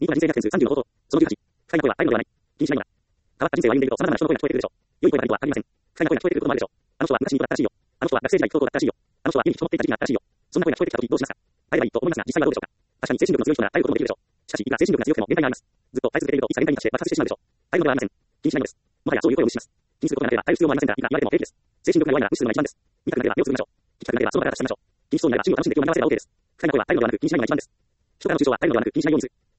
人気は人生逆転数30の法則。その18。不快な声は愛のではない。気にしないのだ。変わった人生を歩んでいると、様々な人の声が聞こえてくるでしょう。良い声がないとは限りません。不快な声が聞こえてくることもあるでしょう。あの人は昔に人だったらしいよ。あの人は学生時代不登校だったらしいよ。あの人は家に引きこもっていた時期があったらしいよ。そんな声が聞こえてきたときどうしますか？会えばいいと思いますが、実際はどうでしょうか？確かに精神力の強い人なら会うこともできるでしょう。しかし、いくら精神力が強くても限界があります。ずっと会い続けていると、いつか限界に達して爆発してしまうでしょう。会うのではありません。気にしないのです。もはやそういう声を無視します。気にすることがなければ会う必要もありませんから、いくら言われても平気です。精神力が弱いなら無視するのが一番です。見たくなければ目をつぶりましょう。聞きたくなければその場から立ち去りましょう。気にしそうになれば趣味を楽しんで気を紛らわせれば OK です。不快な声は会うのではなく気にしないのが一番です。人からの抽象は会うのではなく気にしないようにする。